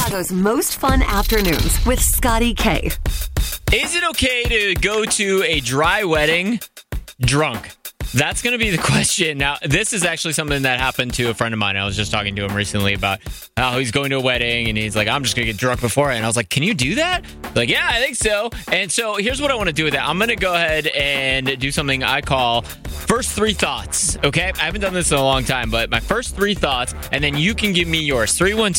Chicago's most fun afternoons with Scotty K. Is it okay to go to a dry wedding drunk? That's going to be the question. Now, this is actually something that happened to a friend of mine. I was just talking to him recently about how he's going to a wedding, and he's like, I'm just going to get drunk before it. And I was like, can you do that? Like, yeah, I think so. And so here's what I want to do with that. I'm going to go ahead and do something I call first three thoughts, okay? I haven't done this in a long time, but my first three thoughts, and then you can give me yours.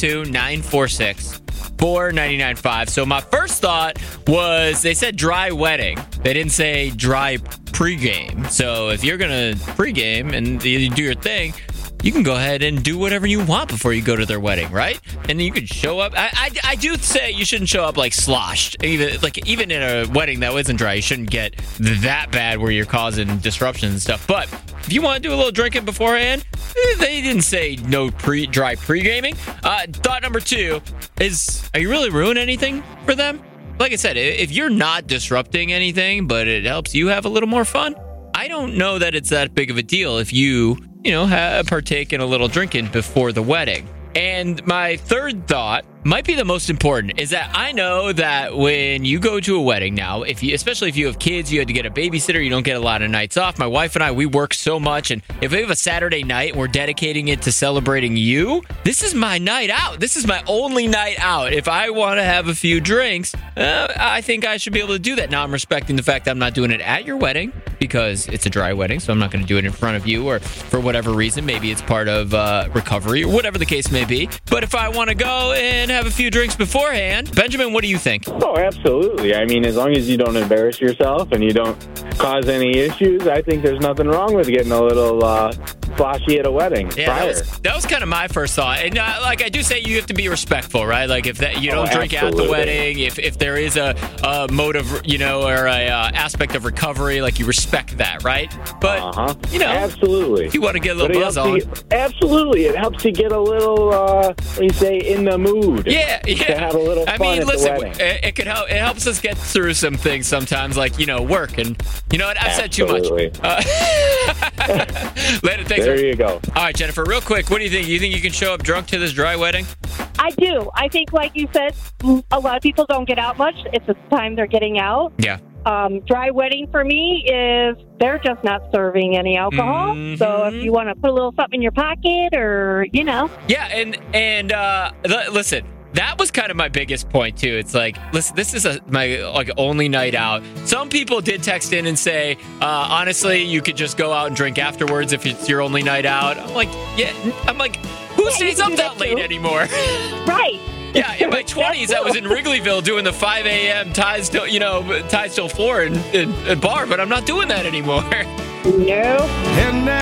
312-946-4995. So my first thought was, they said dry wedding. They didn't say dry pregame. So if you're going to pregame and you do your thing, you can go ahead and do whatever you want before you go to their wedding, right? And then you could show up. I do say you shouldn't show up like sloshed. Even in a wedding that isn't dry, you shouldn't get that bad where you're causing disruptions and stuff. But if you want to do a little drinking beforehand, they didn't say no dry pre-gaming. Thought number two is, are you really ruining anything for them? Like I said, if you're not disrupting anything, but it helps you have a little more fun, I don't know that it's that big of a deal if you partake in a little drinking before the wedding. And my third thought might be the most important, is that I know that when you go to a wedding now, especially if you have kids, you had to get a babysitter, you don't get a lot of nights off. My wife and I, we work so much, and if we have a Saturday night and we're dedicating it to celebrating you, this is my night out. This is my only night out. If I want to have a few drinks, I think I should be able to do that. Now, I'm respecting the fact that I'm not doing it at your wedding because it's a dry wedding, so I'm not going to do it in front of you, or for whatever reason, maybe it's part of recovery or whatever the case may be. But if I want to go and have a few drinks beforehand, Benjamin, what do you think? Oh, absolutely. I mean, as long as you don't embarrass yourself and you don't cause any issues, I think there's nothing wrong with getting a little sloshy at a wedding. Yeah, that was kind of my first thought. And like I do say, you have to be respectful, right? Like if you don't drink at the wedding, if there is a mode of, or a aspect of recovery, like you respect that, right? But, absolutely. If you want to get a little buzz on. Absolutely. It helps you get a little, in the mood. Yeah. To have a little fun at the wedding. It could help. It helps us get through some things sometimes, like, work. And you know what? I've said too much. Later, thanks. There you go. All right, Jennifer, real quick, what do you think? You think you can show up drunk to this dry wedding? I do. I think, like you said, a lot of people don't get out much. It's the time they're getting out. Yeah. Dry wedding for me is they're just not serving any alcohol. Mm-hmm. So if you want to put a little something in your pocket or, Yeah, and listen, that was kind of my biggest point, too. It's like, listen, this is my only night out. Some people did text in and say, honestly, you could just go out and drink afterwards if it's your only night out. I'm like, who stays up that late anymore? Right. Yeah, in my 20s, I was in Wrigleyville doing the 5 a.m. ties till 4 in bar, but I'm not doing that anymore. No.